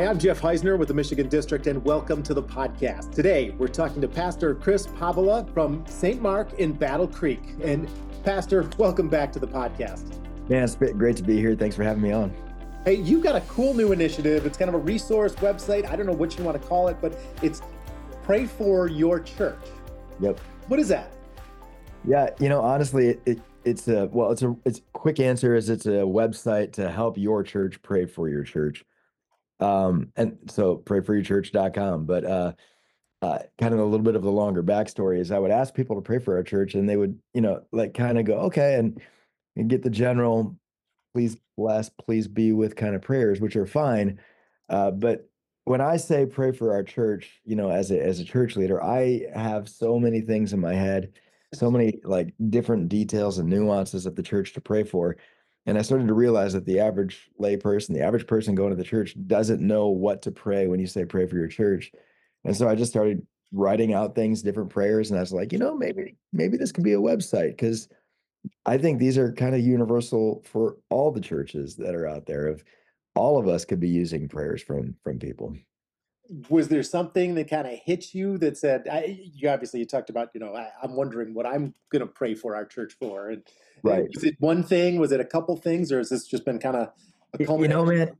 Hi, I'm Jeff Heisner with the Michigan District, and welcome to the podcast. Today, we're talking to Pastor Chris Pavola from St. Mark in Battle Creek. And Pastor, welcome back to the podcast. Man, it's great to be here. Thanks for having me on. Hey, you've got a cool new initiative. It's kind of a resource website. I don't know what you want to call it, but it's Pray for Your Church. Yep. What is that? Yeah, honestly, it's a quick answer is it's a website to help your church pray for your church. And so prayforyourchurch.com. But kind of a little bit of the longer backstory is I would ask people to pray for our church, and they would, kind of go, okay, and get the general, please bless, please be with kind of prayers, which are fine. But when I say pray for our church, as a church leader, I have so many things in my head, so many like different details and nuances of the church to pray for. And I started to realize that the average lay person, the average person going to the church doesn't know what to pray when you say pray for your church. And so I just started writing out things, different prayers. And I was like, maybe this could be a website, because I think these are kind of universal for all the churches that are out there. Of all of us could be using prayers from people. Was there something that kind of hit you that said, you talked about, I'm wondering what I'm going to pray for our church for. And Right. Was it one thing? Was it a couple things? Or has this just been kind of a culmination? Man,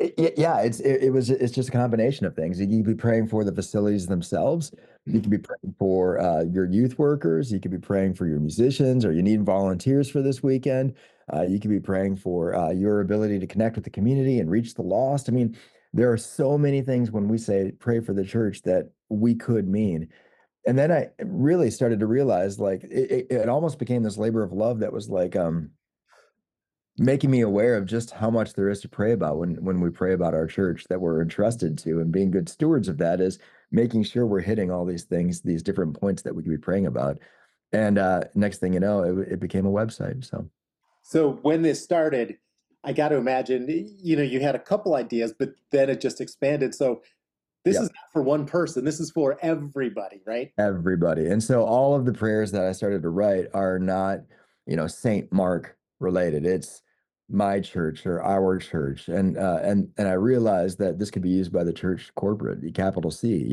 it's just a combination of things. You could be praying for the facilities themselves. You could be praying for your youth workers. You could be praying for your musicians, or you need volunteers for this weekend. You could be praying for your ability to connect with the community and reach the lost. I mean, there are so many things when we say pray for the church that we could mean. And then I really started to realize, like, it almost became this labor of love that was like making me aware of just how much there is to pray about when we pray about our church that we're entrusted to, and being good stewards of that is making sure we're hitting all these things, these different points that we could be praying about. And next thing you know, it became a website. So when this started, I got to imagine, you had a couple ideas, but then it just expanded. So this is not for one person. This is for everybody, right? Everybody. And so all of the prayers that I started to write are not, St. Mark related. It's my church or our church. And I realized that this could be used by the church corporate, the capital C,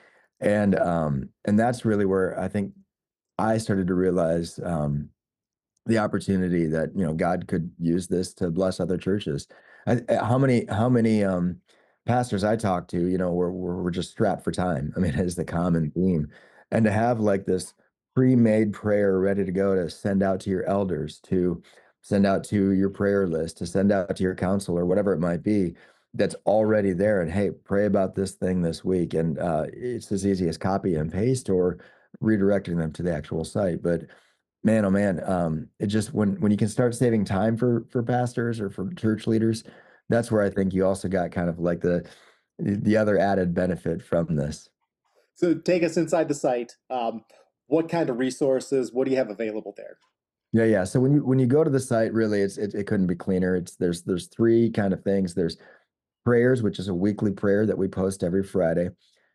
and that's really where I think I started to realize the opportunity that, God could use this to bless other churches. How many pastors I talk to, we're just strapped for time. I mean, it's the common theme. And to have like this pre-made prayer ready to go to send out to your elders, to send out to your prayer list, to send out to your counselor, whatever it might be, that's already there. And hey, pray about this thing this week. And it's as easy as copy and paste or redirecting them to the actual site. But man, oh man, it just when you can start saving time for pastors or for church leaders, that's where I think you also got kind of like the other added benefit from this. So take us inside the site. What kind of resources? What do you have available there? Yeah. So when you go to the site, really, it couldn't be cleaner. There's three kind of things. There's prayers, which is a weekly prayer that we post every Friday.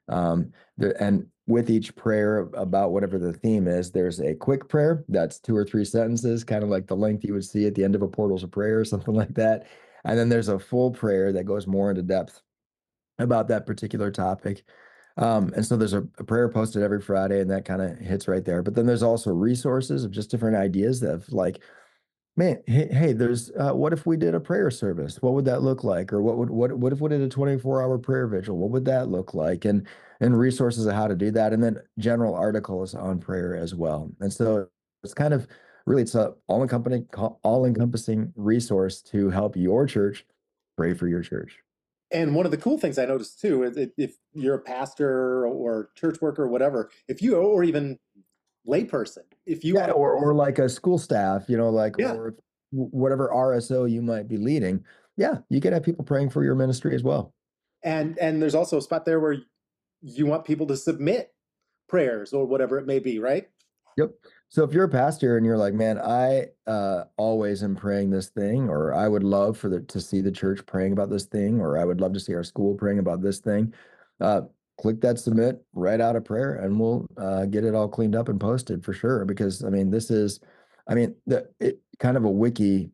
And with each prayer about whatever the theme is, there's a quick prayer that's 2 or 3 sentences, kind of like the length you would see at the end of a Portals of Prayer or something like that. And then there's a full prayer that goes more into depth about that particular topic. And so there's a prayer posted every Friday, and that kind of hits right there. But then there's also resources of just different ideas of like, man, hey, there's what if we did a prayer service? What would that look like? Or what if we did a 24-hour prayer vigil? What would that look like? And resources of how to do that. And then general articles on prayer as well. And so it's kind of really, it's a all-encompassing resource to help your church pray for your church. And one of the cool things I noticed too is if you're a pastor or church worker or whatever, or even layperson, if you want, or like a school staff, or whatever RSO you might be leading, you can have people praying for your ministry as well. And there's also a spot there where you want people to submit prayers or whatever it may be, right? Yep. So if you're a pastor and you're like, man, I always am praying this thing, or I would love to see the church praying about this thing, or I would love to see our school praying about this thing, click that submit, write out a prayer, and we'll get it all cleaned up and posted for sure. Because I mean, this is, kind of a wiki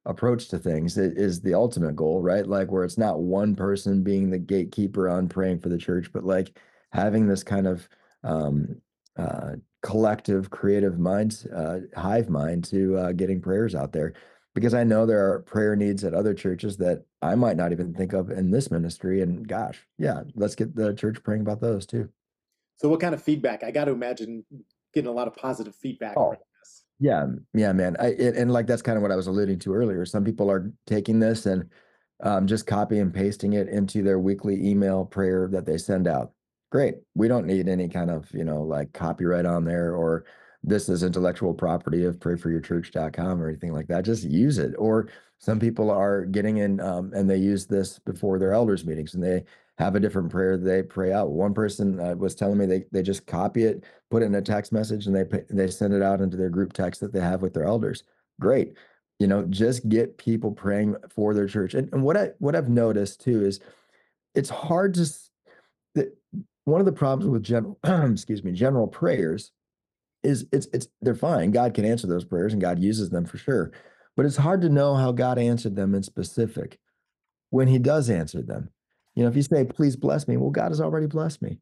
approach to things is the ultimate goal, right? Like where it's not one person being the gatekeeper on praying for the church, but like having this kind of um, uh, collective creative mind, hive mind to getting prayers out there. Because I know there are prayer needs at other churches that I might not even think of in this ministry. And gosh, yeah, let's get the church praying about those too. So what kind of feedback? I got to imagine getting a lot of positive feedback around Oh, this. yeah, yeah, man. And like that's kind of what I was alluding to earlier. Some people are taking this and just copy and pasting it into their weekly email prayer that they send out. Great. We don't need any kind of, like copyright on there or this is intellectual property of prayforyourchurch.com or anything like that. Just use it. Or some people are getting in and they use this before their elders meetings and they have a different prayer they pray out. One person was telling me they just copy it, put it in a text message, and they send it out into their group text that they have with their elders. Great. Just get people praying for their church. And what I've noticed too is it's hard to that one of the problems with general excuse me, general prayers is it's they're fine. God can answer those prayers and God uses them for sure. But it's hard to know how God answered them in specific when he does answer them. If you say, please bless me, well, God has already blessed me.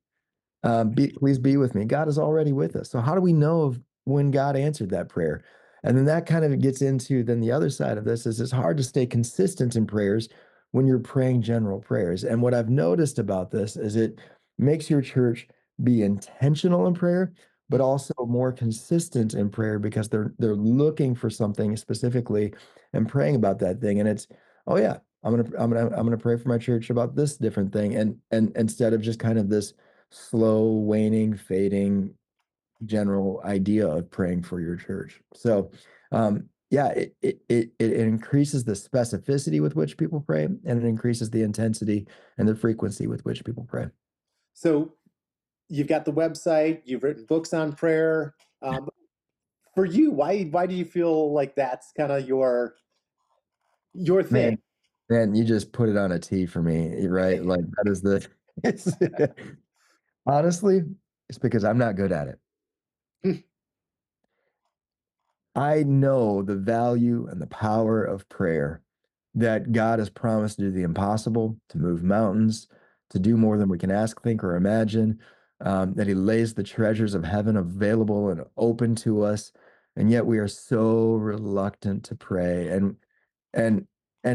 Please be with me. God is already with us. So how do we know of when God answered that prayer? And then that kind of gets into then the other side of this is it's hard to stay consistent in prayers when you're praying general prayers. And what I've noticed about this is it makes your church be intentional in prayer, but also more consistent in prayer because they're looking for something specifically and praying about that thing. And it's, oh yeah, I'm gonna pray for my church about this different thing. And instead of just kind of this slow, waning, fading general idea of praying for your church. So, yeah, it increases the specificity with which people pray, and it increases the intensity and the frequency with which people pray. So you've got the website, you've written books on prayer. For you, why do you feel like that's kind of your thing? Man, man, you just put it on a T for me, right? Like that is the. It's, honestly, it's because I'm not good at it. I know the value and the power of prayer, that God has promised to do the impossible, to move mountains, to do more than we can ask, think, or imagine, that He lays the treasures of heaven available and open to us. And yet we are so reluctant to pray. And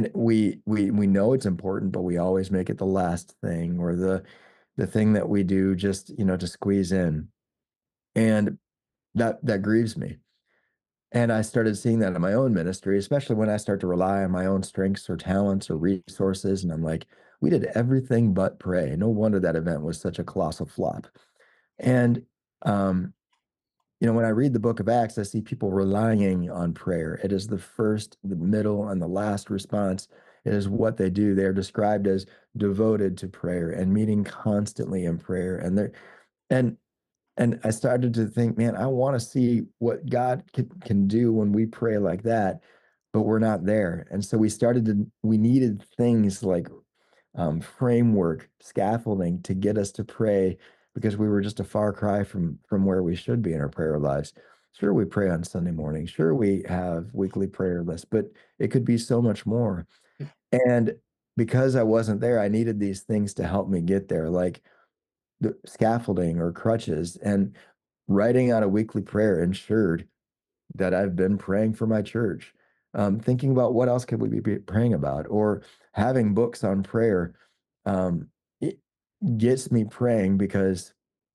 we know it's important, but we always make it the last thing or the thing that we do just, to squeeze in. And that grieves me. And I started seeing that in my own ministry, especially when I start to rely on my own strengths or talents or resources. And I'm like, we did everything but pray. No wonder that event was such a colossal flop. And, um, when I read the book of Acts, I see people relying on prayer. It is the first, the middle, and the last response. It is what they do. They're described as devoted to prayer and meeting constantly in prayer. And and I started to think, man, I want to see what God can do when we pray like that, but we're not there. And so we needed things like framework, scaffolding to get us to pray because we were just a far cry from where we should be in our prayer lives. Sure, we pray on Sunday morning. Sure, we have weekly prayer lists, but it could be so much more. And because I wasn't there, I needed these things to help me get there. Like the scaffolding or crutches and writing out a weekly prayer ensured that I've been praying for my church. Thinking about what else could we be praying about, or having books on prayer, it gets me praying because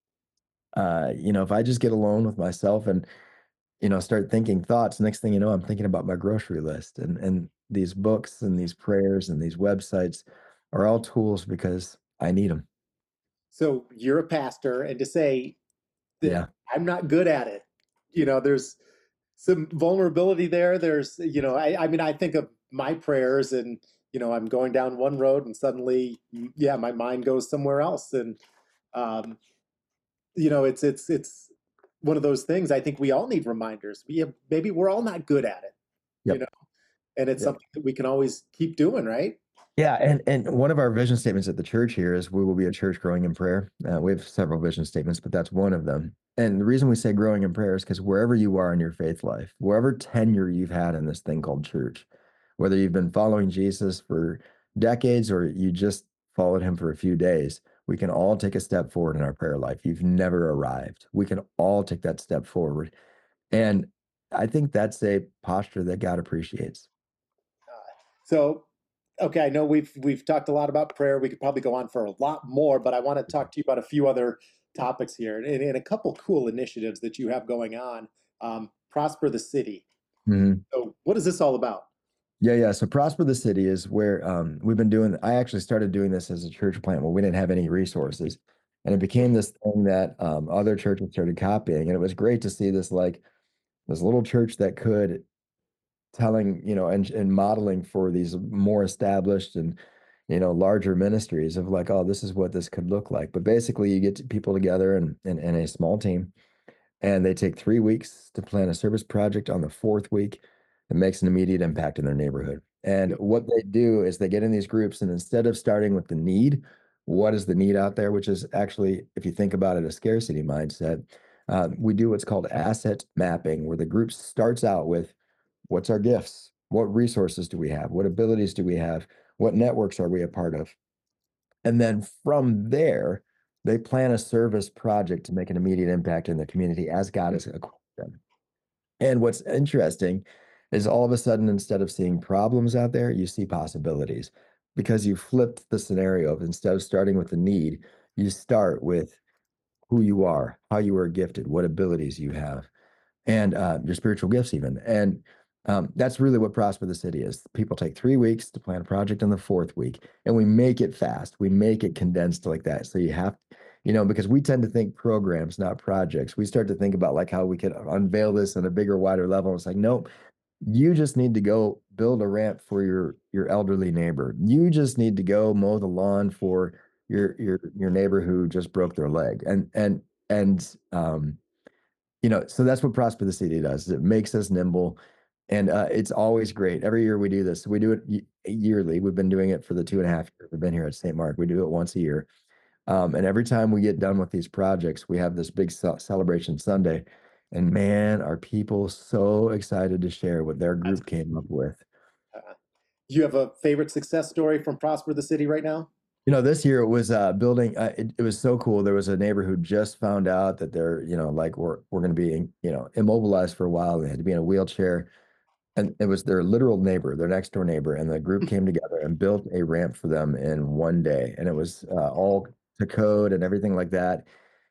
if I just get alone with myself and start thinking thoughts, next thing you know, I'm thinking about my grocery list, and these books and these prayers and these websites are all tools because I need them. So you're a pastor, and to say that Yeah. I'm not good at it, there's some vulnerability there. There's, I mean, I think of my prayers and, I'm going down one road and suddenly, yeah, my mind goes somewhere else. And, um, it's one of those things. I think we all need reminders. Maybe we're all not good at it, you Yep. know, and it's Yep. something that we can always keep doing, right? Yeah, and one of our vision statements at the church here is we will be a church growing in prayer. We have several vision statements, but that's one of them. And the reason we say growing in prayer is because wherever you are in your faith life, wherever tenure you've had in this thing called church, whether you've been following Jesus for decades or you just followed him for a few days, we can all take a step forward in our prayer life. You've never arrived. We can all take that step forward. And I think that's a posture that God appreciates. So, okay, I know we've talked a lot about prayer. We could probably go on for a lot more, but I want to talk to you about a few other topics here and a couple cool initiatives that you have going on. Prosper the City. Mhm. So, what is this all about? Yeah, yeah. So Prosper the City is where we've been doing. I actually started doing this as a church plant where we didn't have any resources, and it became this thing that other churches started copying, and it was great to see this little church that could telling, and modeling for these more established and larger ministries of like, oh, this is what this could look like. But basically, you get people together in a small team, and they take 3 weeks to plan a service project. On the fourth week, it makes an immediate impact in their neighborhood. And what they do is they get in these groups, and instead of starting with the need, what is the need out there, which is actually, if you think about it, a scarcity mindset, we do what's called asset mapping, where the group starts out with what's our gifts, what resources do we have, what abilities do we have, what networks are we a part of, and then from there, they plan a service project to make an immediate impact in the community as God has equipped them. And what's interesting is all of a sudden, instead of seeing problems out there, you see possibilities because you flipped the scenario of instead of starting with the need, you start with who you are, how you are gifted, what abilities you have and your spiritual gifts even. And that's really what Prosper the City is. People take 3 weeks to plan a project in the fourth week, and we make it fast. We make it condensed like that. So you have, because we tend to think programs, not projects. We start to think about like how we could unveil this on a bigger, wider level. It's like, nope, you just need to go build a ramp for your elderly neighbor. You just need to go mow the lawn for your neighbor who just broke their leg. So that's what Prosper the City does. It makes us nimble, and it's always great. Every year we do this. We do it yearly. We've been doing it for the 2.5 years we've been here at St. Mark. We do it once a year, and every time we get done with these projects, we have this big celebration Sunday. And man, are people so excited to share what their That's, group came up with. do you have a favorite success story from Prosper the City right now? This year it was building. It was so cool. There was a neighbor who just found out that they're, like we're going to be, immobilized for a while. They had to be in a wheelchair, and it was their literal neighbor, their next door neighbor, and the group came together and built a ramp for them in one day, and it was all to code and everything like that.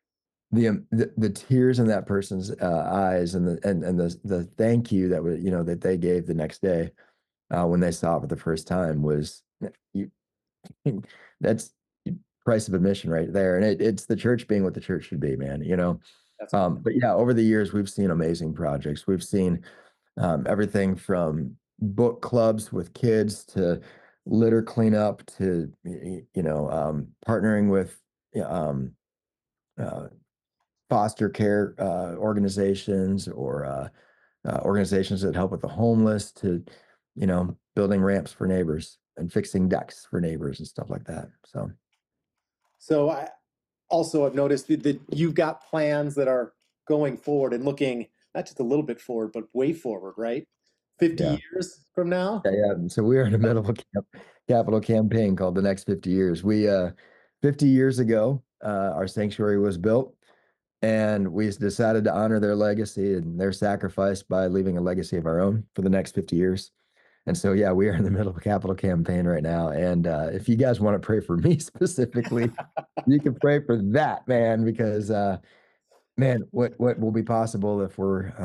The tears in that person's eyes and the thank you that was that they gave the next day when they saw it for the first time was you, that's price of admission right there, and it's the church being what the church should be, man. That's But yeah, over the years we've seen amazing projects. We've seen everything from book clubs with kids to litter cleanup to partnering with um, uh, foster care organizations or organizations that help with the homeless to building ramps for neighbors and fixing decks for neighbors and stuff like that. So so. I also have noticed that you've got plans that are going forward and looking not just a little bit forward, but way forward, right? 50 yeah. years from now. Yeah, yeah. So we are in the middle of a capital campaign called the next 50 years. 50 years ago, our sanctuary was built, and we decided to honor their legacy and their sacrifice by leaving a legacy of our own for the next 50 years. And so, yeah, we are in the middle of a capital campaign right now. And if you guys want to pray for me specifically, you can pray for that, man, because man, what will be possible if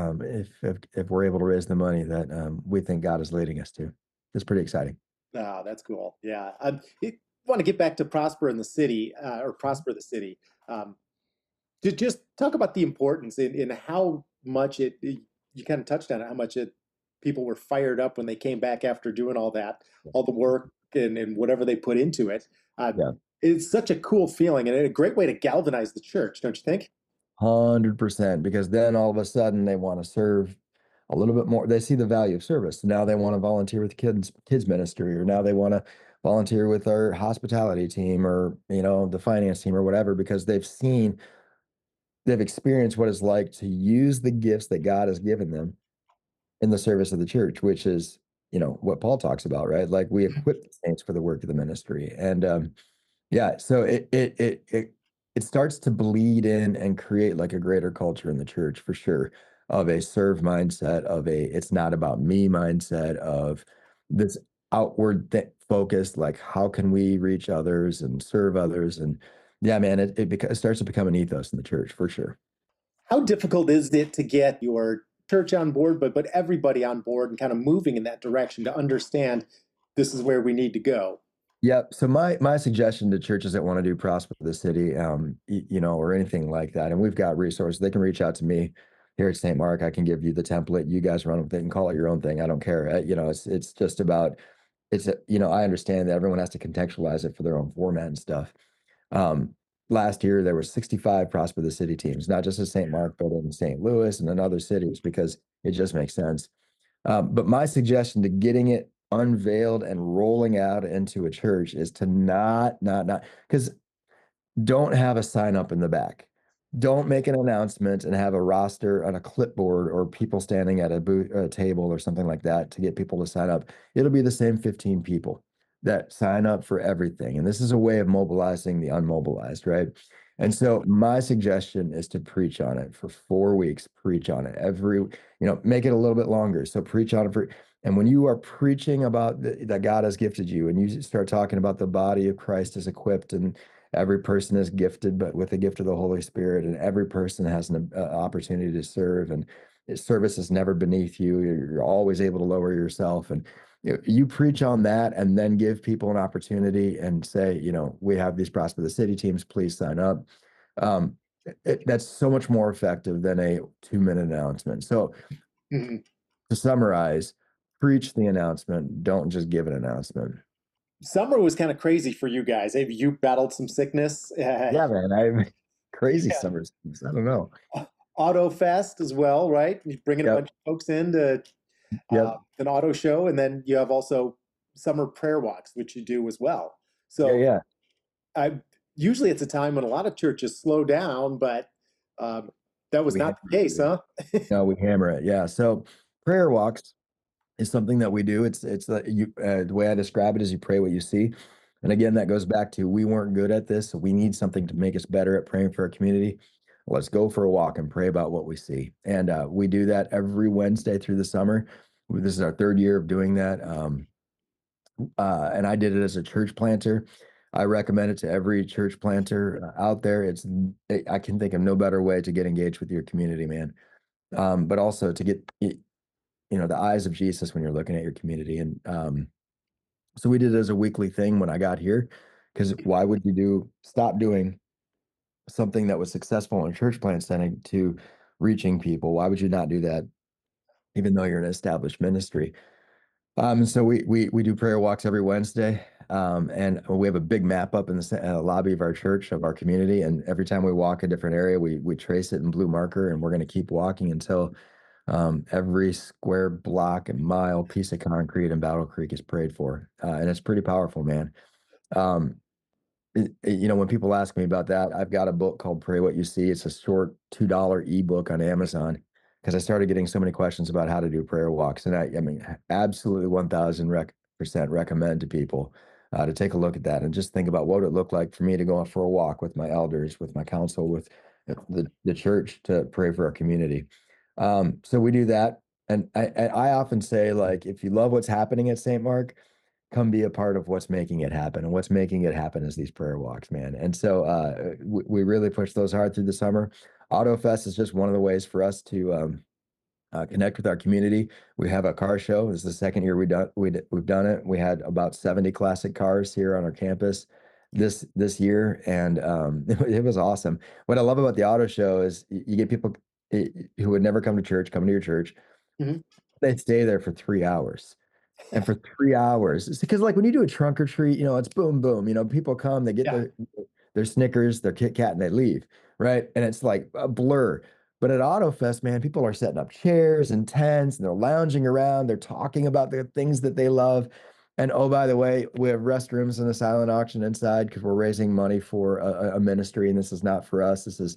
we're able to raise the money that we think God is leading us to? It's pretty exciting. Ah, that's cool. Yeah. I want to get back to Prosper in the City or Prosper the City. Um, to just talk about the importance in how much you kind of touched on it, how much people were fired up when they came back after doing all that, all the work and whatever they put into it. Uh, Yeah, it's such a cool feeling and a great way to galvanize the church, don't you think? 100%. Because then all of a sudden they want to serve a little bit more. They see the value of service. Now they want to volunteer with kids ministry, or now they want to volunteer with our hospitality team, or the finance team, or whatever, because they've experienced what it's like to use the gifts that God has given them in the service of the church, which is what Paul talks about, right? Like we equip the saints for the work of the ministry. And yeah, so it starts to bleed in and create like a greater culture in the church for sure, of a serve mindset, of a it's not about me mindset, of this outward focus, like how can we reach others and serve others. And yeah, man, it starts to become an ethos in the church for sure. How difficult is it to get your church on board, but everybody on board and kind of moving in that direction to understand this is where we need to go? Yep. So my suggestion to churches that want to do Prosper the City, or anything like that, and we've got resources, they can reach out to me here at St. Mark. I can give you the template. You guys run with it and call it your own thing. I don't care. It's just about I understand that everyone has to contextualize it for their own format and stuff. Um, Last year there were 65 Prosper the City teams, not just in St. Mark, but in St. Louis and in other cities because it just makes sense. But my suggestion to getting it unveiled and rolling out into a church is to not, because don't have a sign up in the back. Don't make an announcement and have a roster on a clipboard or people standing at a table or something like that to get people to sign up. It'll be the same 15 people that sign up for everything. And this is a way of mobilizing the unmobilized, right? And so my suggestion is to preach on it for 4 weeks, preach on it make it a little bit longer. So preach on it and when you are preaching about that God has gifted you and you start talking about the body of Christ is equipped and every person is gifted, but with the gift of the Holy Spirit, and every person has an opportunity to serve. And service is never beneath you. You're always able to lower yourself. And you preach on that, and then give people an opportunity and say, we have these Prosper the City teams. Please sign up. Um, that's so much more effective than a 2-minute announcement. So Mhm. to summarize, preach the announcement. Don't just give an announcement. Summer was kind of crazy for you guys. Have you battled some sickness? Yeah, man. I'm crazy Yeah. summer schemes. I don't know. Auto Fest as well, right? You're bringing a Yep. bunch of folks in to Yep. an auto show, and then you have also summer prayer walks, which you do as well. Yeah. So Yeah. I usually it's a time when a lot of churches slow down, but um, that was We not hammer the it, case, dude. huh? No, we hammer it. Yeah. So prayer walks is something that we do. The way I describe it is you pray what you see. And again, that goes back to we weren't good at this, so we need something to make us better at praying for our community. Let's go for a walk and pray about what we see. And we do that every Wednesday through the summer. This is our third year of doing that. And I did it as a church planter. I recommend it to every church planter out there. I can think of no better way to get engaged with your community, man. But also to get the eyes of Jesus when you're looking at your community. And so we did it as a weekly thing when I got here, because why would you stop doing something that was successful in a church plant setting to reaching people? Why would you not do that, even though you're an established ministry? So we do prayer walks every Wednesday, and we have a big map up in the lobby of our church, of our community. And every time we walk a different area, we trace it in blue marker, and we're going to keep walking until every square block and mile piece of concrete in Battle Creek is prayed for, and it's pretty powerful, man. Um, when people ask me about that, I've got a book called Pray What You See. It's a short $2 ebook on Amazon because I started getting so many questions about how to do prayer walks. And I mean, absolutely 1000% recommend to people to take a look at that and just think about what it looked like for me to go out for a walk with my elders, with my council, with the church to pray for our community. So we do that. And I often say, like, if you love what's happening at St. Mark, come be a part of what's making it happen. And what's making it happen is these prayer walks, man. And so we really push those hard through the summer. AutoFest is just one of the ways for us to connect with our community. We have a car show. This is the second year we've done it. We had about 70 classic cars here on our campus this year, and it was awesome. What I love about the auto show is you get people who would never come to church come to your church. Mhm. They stay there for 3 hours. And for 3 hours, it's because like when you do a trunk or treat, it's boom, boom. People come, they get Yeah. their Snickers, their Kit Kat, and they leave, right? And it's like a blur. But at AutoFest, man, people are setting up chairs and tents, and they're lounging around. They're talking about the things that they love. And oh, by the way, we have restrooms in the silent auction inside because we're raising money for a ministry, and this is not for us. This is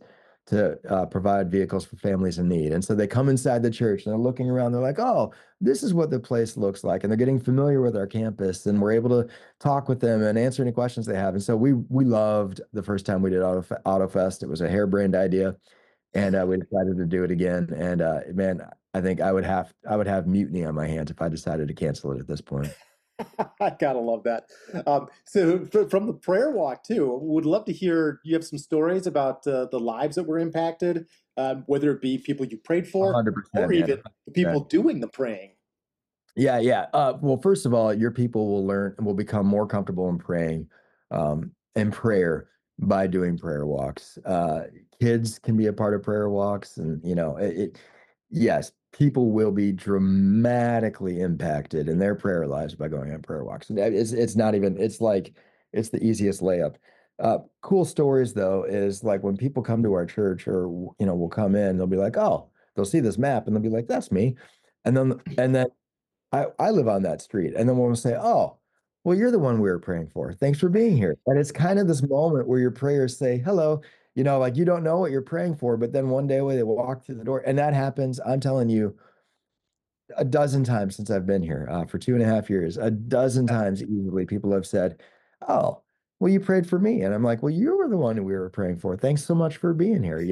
to provide vehicles for families in need. And so they come inside the church and they're looking around. They're like, "Oh, this is what the place looks like," and they're getting familiar with our campus. And we're able to talk with them and answer any questions they have. And so we loved the first time we did AutoFest. It was a harebrained idea, and we decided to do it again. And man, I think I would have mutiny on my hands if I decided to cancel it at this point. I gotta love that. From the prayer walk too, would love to hear. You have some stories about the lives that were impacted, whether it be people you prayed for 100%, or man. even the people 100%. doing the praying. Yeah, yeah. Well, first of all, your people will learn and will become more comfortable in praying, in prayer by doing prayer walks. Kids can be a part of prayer walks, and yes, people will be dramatically impacted in their prayer lives by going on prayer walks. And it's not even. It's like it's the easiest layup. Cool stories though is like when people come to our church or will come in, they'll be like, oh, they'll see this map and they'll be like, that's me, and then I live on that street. And then one will say, oh, well, you're the one we were praying for. Thanks for being here. And it's kind of this moment where your prayers say, hello, like you don't know what you're praying for, but then one day when they walk through the door, and that happens, I'm telling you, a dozen times since I've been here for 2.5 years, a dozen times easily, people have said, oh, well, you prayed for me. And I'm like, well, you were the one who we were praying for. Thanks so much for being here,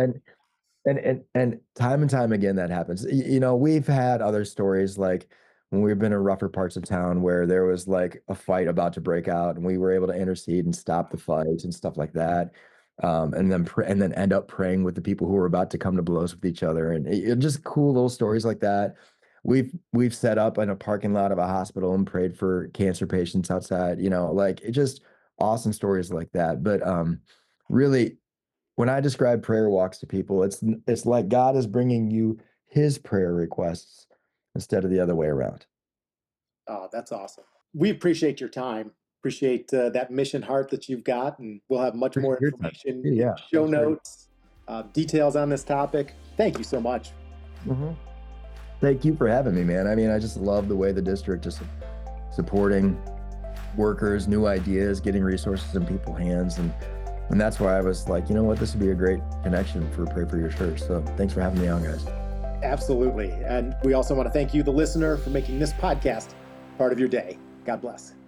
and time and time again that happens. We've had other stories like when we've been in rougher parts of town where there was like a fight about to break out, and we were able to intercede and stop the fight and stuff like that. And then end up praying with the people who were about to come to blows with each other, and just cool little stories like that. We've set up in a parking lot of a hospital and prayed for cancer patients outside. Like it just awesome stories like that. But really, when I describe prayer walks to people, it's like God is bringing you his prayer requests instead of the other way around. Oh, that's awesome. We appreciate your time. Appreciate that mission heart that you've got, and we'll have much more Appreciate your time. information in Yeah, show thanks for notes, details on this topic. Thank you so much. Mhm. Thank you for having me, man. I mean, I just love the way the district is supporting workers, new ideas, getting resources in people's hands, and that's why I was like, you know what, this would be a great connection for Pray for Your Church. So thanks for having me on, guys. Absolutely. And we also want to thank you, the listener, for making this podcast part of your day. God bless.